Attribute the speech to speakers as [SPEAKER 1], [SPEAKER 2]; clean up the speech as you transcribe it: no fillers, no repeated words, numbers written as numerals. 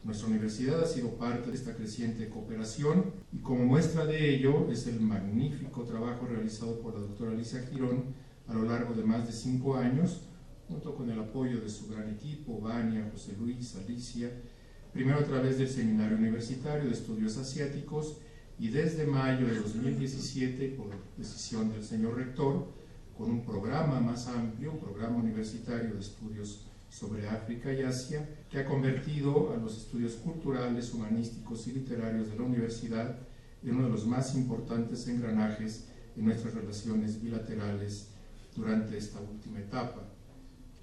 [SPEAKER 1] Nuestra universidad ha sido parte de esta creciente cooperación y como muestra de ello es el magnífico trabajo realizado por la doctora Alicia Girón a lo largo de más de 5 años, junto con el apoyo de su gran equipo, Vania, José Luis, Alicia, primero a través del Seminario Universitario de Estudios Asiáticos y desde mayo de 2017, por decisión del señor rector, con un programa más amplio, un programa universitario de estudios sobre África y Asia, que ha convertido a los estudios culturales, humanísticos y literarios de la universidad en uno de los más importantes engranajes en nuestras relaciones bilaterales durante esta última etapa.